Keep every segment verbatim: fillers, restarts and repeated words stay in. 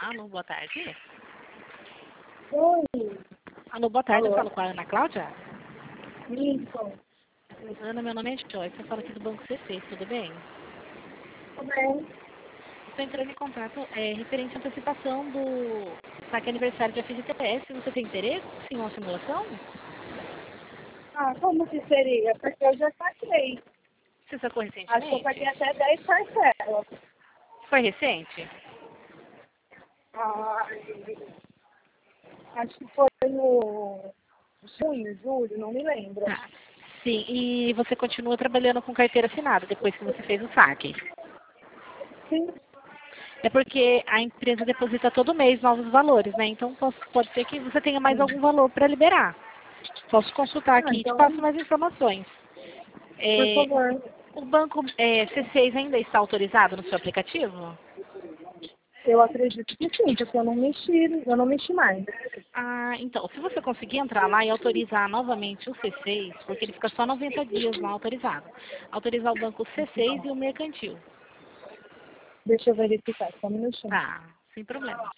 Alô, boa tarde. Oi. Alô, boa tarde. Alô. Eu falo com a Ana Cláudia. Isso. Ana, meu nome é Joyce. Eu falo aqui do Banco C C. Tudo bem? Tudo bem? Estou entrando em contato é, referente à antecipação do saque aniversário de F G T S. Você tem interesse em uma simulação? Ah, como que seria? Porque eu já saquei. Você sacou Acho que eu recentemente? paguei até dez parcelas. Foi recente? Ah, acho que foi no junho, julho, não me lembro. Tá. Sim, e você continua trabalhando com carteira assinada depois que você fez o saque? Sim. É porque a empresa deposita todo mês novos valores, né? Então posso- pode ser que você tenha mais algum valor para liberar. Posso consultar Ah, aqui e te então, passo mais informações. por É, favor. o banco é, C seis ainda está autorizado no seu aplicativo? Eu acredito que sim, porque eu não mexi, eu não mexi mais. Ah, então, se você conseguir entrar lá e autorizar novamente o C seis, porque ele fica só noventa dias lá autorizado, autorizar o banco C seis e o mercantil. Deixa eu verificar, só um minutinho. Tá, sem problema.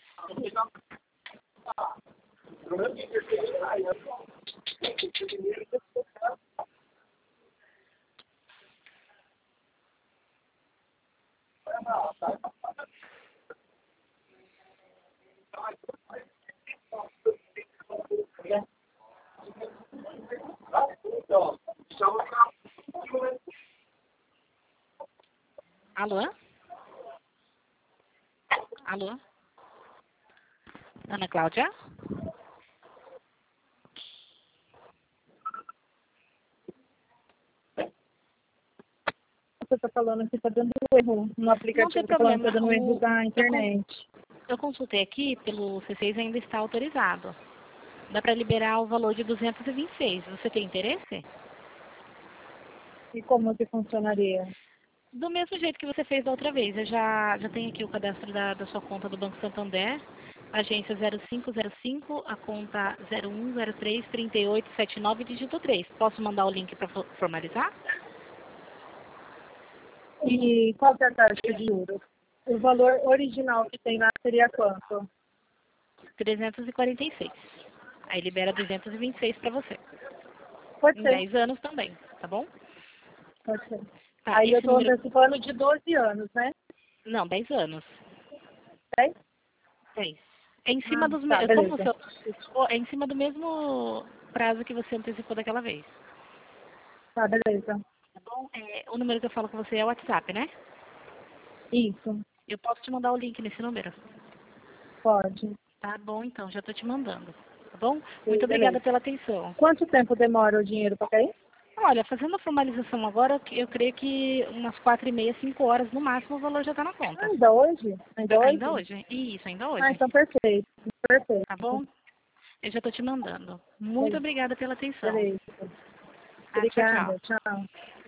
Alô? Alô? Ana Cláudia? Você está falando que está dando erro no Não tem aplicativo, está falando que problema. está dando erro O, da eu, con- internet. eu consultei aqui, pelo C seis ainda está autorizado. Dá para liberar o valor de duzentos e vinte e seis. Você tem interesse? E como que funcionaria? Do mesmo jeito que você fez da outra vez. Eu já, já tenho aqui o cadastro da, da sua conta do Banco Santander. Agência zero cinco zero cinco, a conta zero um zero três, trinta e oito, setenta e nove, dígito três. Posso mandar o link para formalizar? E qual que é a taxa de juros? O valor original que tem lá seria quanto? trezentos e quarenta e seis. Aí libera duzentos e vinte e seis para você. Pode Em ser, dez anos também, tá bom? pode ser. Tá, Aí eu esse estou número... antecipando de doze anos, né? Não, dez anos. dez? dez. É em cima Ah, dos... tá, me- Como beleza. você antecipou, é em cima do mesmo prazo que você antecipou daquela vez. Tá, beleza. Tá bom? É, o número que eu falo com você é o WhatsApp, né? Isso, Eu posso te mandar o link nesse número. pode. Tá bom, então, já estou te mandando. Tá bom? Muito Sim, obrigada beleza. pela atenção. Quanto tempo demora o dinheiro para cair? Olha, fazendo a formalização agora, eu creio que umas quatro e meia, cinco horas no máximo o valor já está na conta. Ainda hoje? Ainda Ainda hoje? hoje? Isso, ainda Ah, hoje. então perfeito. Perfeito. Tá bom? Eu já estou te mandando. Muito Beleza. obrigada pela atenção. Beleza. Ah, tchau, Obrigada. tchau. Tchau.